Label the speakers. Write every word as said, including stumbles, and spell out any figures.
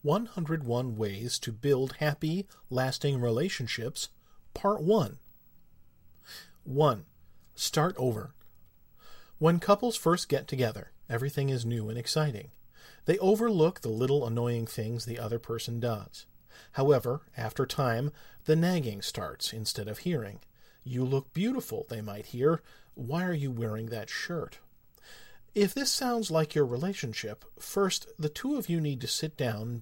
Speaker 1: one hundred one Ways to Build Happy, Lasting Relationships, Part one. one. Start over. When couples first get together, everything is new and exciting. They overlook the little annoying things the other person does. However, after time, the nagging starts instead of hearing. "You look beautiful," they might hear. "Why are you wearing that shirt?" If this sounds like your relationship, first, the two of you need to sit down